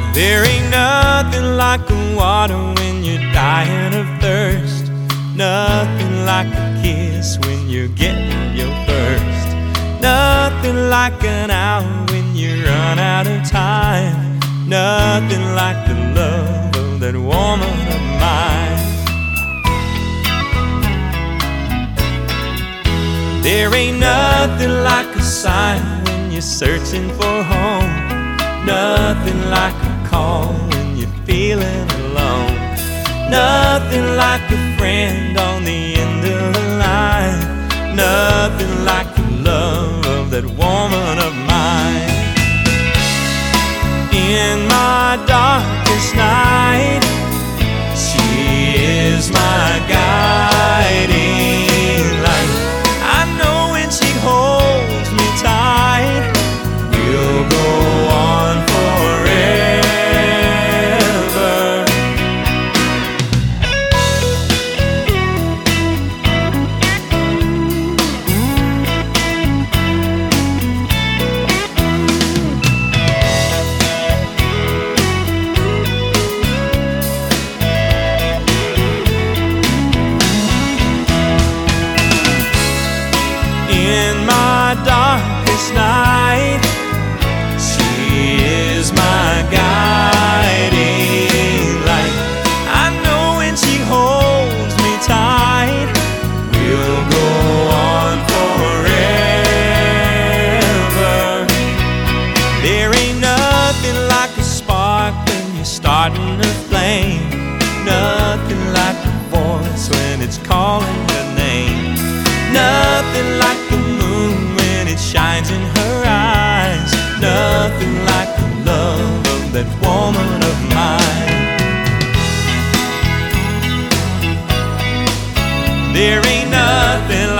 There ain't nothing like the water when you're dying of thirst. Nothing like a kiss when you're getting your first. Nothing like an hour when you run out of time. Nothing like the love of that woman of mine. There ain't nothing like a sign when you're searching for home. Nothing like a call when you're feeling alone. Nothing like a friend on the end of the line. Nothing like the love of that woman of mine. In my darkest night, she is my guiding light. I know when she holds me tight, we'll go on forever. In my darkest night, she is my guiding light. I know when she holds me tight, we'll go on forever. There ain't nothing like a spark when you're starting a flame. Nothing like a voice when it's calling your name. Nothing like the moon when it shines in her eyes. Nothing like the love of that woman of mine. There ain't nothing